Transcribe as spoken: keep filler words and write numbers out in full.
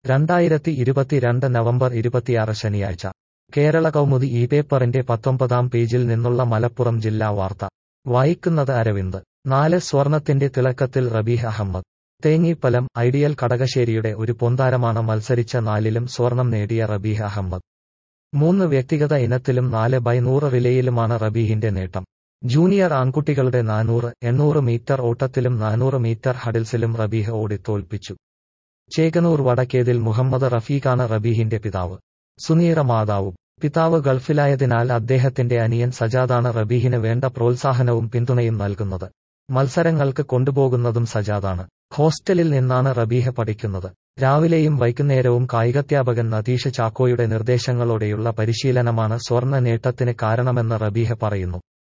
രണ്ടായിരത്തി ഇരുപത്തിരണ്ട് നവംബർ ഇരുപത്തിയാറ് ശനിയാഴ്ച കേരള കൗമുദി ഈ പേപ്പറിന്റെ പത്തൊമ്പതാം പേജിൽ നിന്നുള്ള മലപ്പുറം ജില്ലാ വാർത്ത വായിക്കുന്നത് അരവിന്ദ്. നാല് സ്വർണത്തിന്റെ തിളക്കത്തിൽ റബീഹ് അഹമ്മദ്. തേഞ്ഞിപ്പലം ഐഡിയൽ കടകശ്ശേരിയുടെ ഒരു പൊന്താരമാണ് മത്സരിച്ച നാലിലും സ്വർണം നേടിയ റബീഹ് അഹമ്മദ്. മൂന്ന് വ്യക്തിഗത ഇനത്തിലും നാല് ബൈ നൂറ് റിലേയിലുമാണ് റബീഹിന്റെ നേട്ടം. ജൂനിയർ ആൺകുട്ടികളുടെ നാനൂറ്, എണ്ണൂറ് മീറ്റർ ഓട്ടത്തിലും നാനൂറ് മീറ്റർ ഹഡിൽസിലും റബീഹ് ഓടിത്തോൽപ്പിച്ചു. ചേകനൂർ വടക്കേതിൽ മുഹമ്മദ് റഫീഖാണ് റബീഹിന്റെ പിതാവ്. സുനീറ മാതാവും. പിതാവ് ഗൾഫിലായതിനാൽ അദ്ദേഹത്തിന്റെ അനിയൻ സജാദാണ് റബീഹിന് വേണ്ട പ്രോത്സാഹനവും പിന്തുണയും നൽകുന്നത്. മത്സരങ്ങൾക്ക് കൊണ്ടുപോകുന്നതും സജാദാണ്. ഹോസ്റ്റലിൽ നിന്നാണ് റബീഹ് പഠിക്കുന്നത്. രാവിലെയും വൈകുന്നേരവും കായികാധ്യാപകൻ നതീഷ് ചാക്കോയുടെ നിർദ്ദേശങ്ങളോടെയുള്ള പരിശീലനമാണ് സ്വർണ്ണ നേട്ടത്തിന് കാരണമെന്ന് റബീഹ് പറയുന്നു.